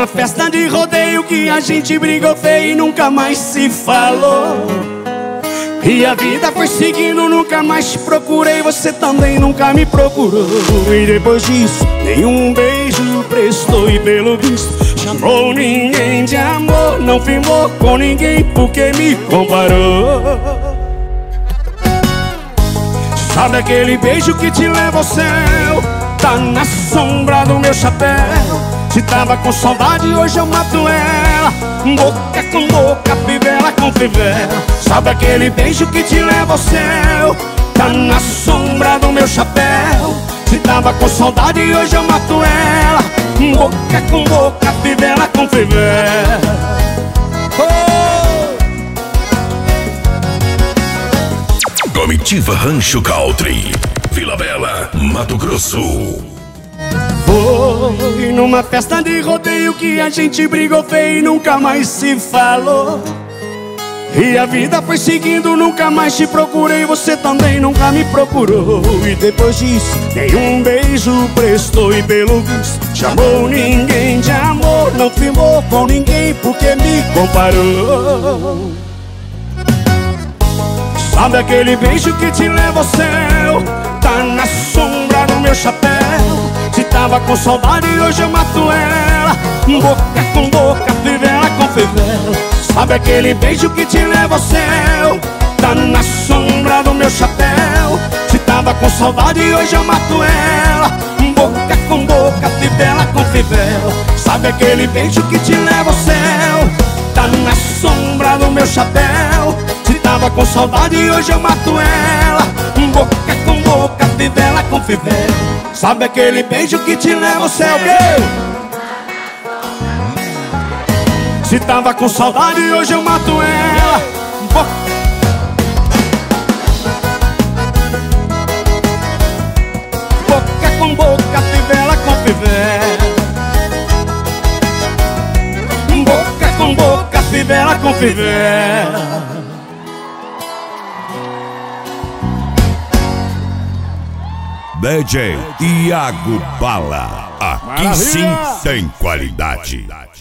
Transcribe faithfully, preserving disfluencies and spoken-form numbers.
numa festa de rodeio que a gente brigou feio e nunca mais se falou. E a vida foi seguindo, nunca mais te procurei, você também nunca me procurou. E depois disso, nenhum beijo prestou e pelo visto chamou ninguém de amor. Não firmou com ninguém porque me comparou. Sabe aquele beijo que te leva ao céu? Tá na sombra do meu chapéu. Se tava com saudade, hoje eu mato ela. Boca com boca, fivela com fivela. Sabe aquele beijo que te leva ao céu? Tá na sombra do meu chapéu. Se tava com saudade, hoje eu mato ela. Boca com boca, fivela com fivela. Oh! Comitiva Rancho Country, Vila Bela, Mato Grosso. Foi numa festa de rodeio que a gente brigou feio e nunca mais se falou. E a vida foi seguindo, nunca mais te procurei, você também nunca me procurou. E depois disso, nenhum beijo prestou e pelo visto chamou ninguém de amor. Não firmou com ninguém porque me comparou. Sabe aquele beijo que te leva ao céu? Tá na sombra do meu chapéu. Se tava com saudade, hoje eu mato ela. Boca com boca, fivela com fivela. Sabe aquele beijo que te leva ao céu? Tá na sombra do meu chapéu. Se tava com saudade, hoje eu mato ela. Boca com boca, fivela com fivela. Sabe aquele beijo que te leva ao céu? Tá na sombra do meu chapéu. Se tava com saudade, hoje eu mato ela. Boca com boca, fivela com fivela. Sabe aquele beijo que te leva ao céu? Se tava com saudade, hoje eu mato ela. Boca, boca com boca, fivela com fivela. Boca com boca, fivela com fivela. D J Iago Bala, aqui Maravilha. sim tem qualidade.